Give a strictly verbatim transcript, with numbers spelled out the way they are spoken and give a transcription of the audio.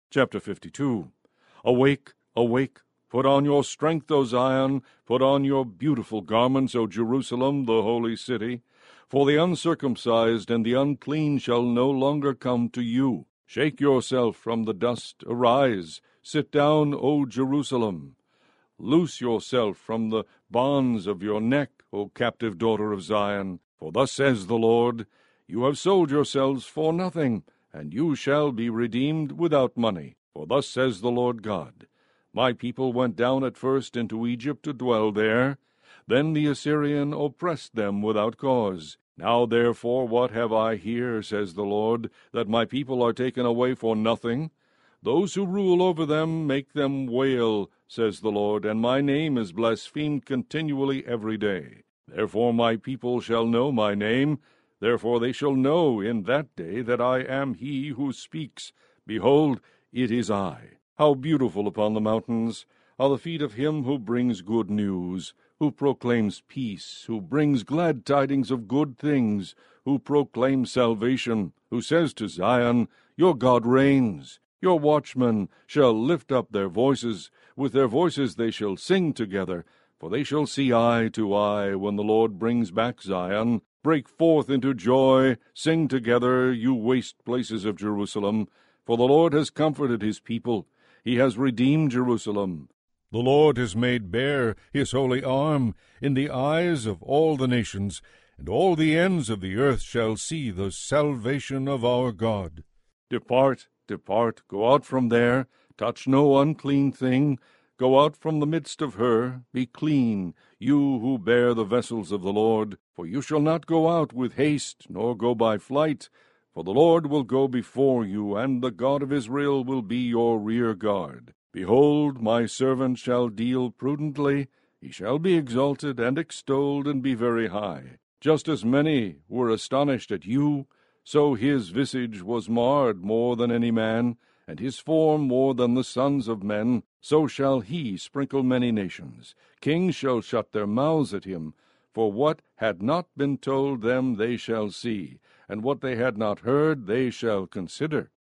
Chapter fifty-two. Awake, awake, put on your strength, O Zion, put on your beautiful garments, O Jerusalem, the holy city. For the uncircumcised and the unclean shall no longer come to you. Shake yourself from the dust, arise, sit down, O Jerusalem. Loose yourself from the bonds of your neck, O captive daughter of Zion. For thus says the Lord, You have sold yourselves for nothing, and you shall be redeemed without money. For thus says the Lord God, My people went down at first into Egypt to dwell there. Then the Assyrian oppressed them without cause. Now therefore what have I here, says the Lord, that my people are taken away for nothing? Those who rule over them make them wail, says the Lord, and my name is blasphemed continually every day. Therefore my people shall know my name. Therefore they shall know in that day that I am he who speaks. Behold, it is I. How beautiful upon the mountains are the feet of him who brings good news, who proclaims peace, who brings glad tidings of good things, who proclaims salvation, who says to Zion, Your God reigns. Your watchmen shall lift up their voices. With their voices they shall sing together, for they shall see eye to eye when the Lord brings back Zion. Break forth into joy, sing together, you waste places of Jerusalem, for the Lord has comforted his people. He has redeemed Jerusalem. The Lord has made bare his holy arm in the eyes of all the nations, and all the ends of the earth shall see the salvation of our God. Depart, depart, go out from there, touch no unclean thing, go out from the midst of her, be clean, you who bear the vessels of the Lord, for you shall not go out with haste, nor go by flight, for the Lord will go before you, and the God of Israel will be your rear guard. Behold, my servant shall deal prudently, he shall be exalted and extolled and be very high. Just as many were astonished at you, so his visage was marred more than any man, and his form more than the sons of men. So shall he sprinkle many nations. Kings shall shut their mouths at him. For what had not been told them they shall see, and what they had not heard they shall consider.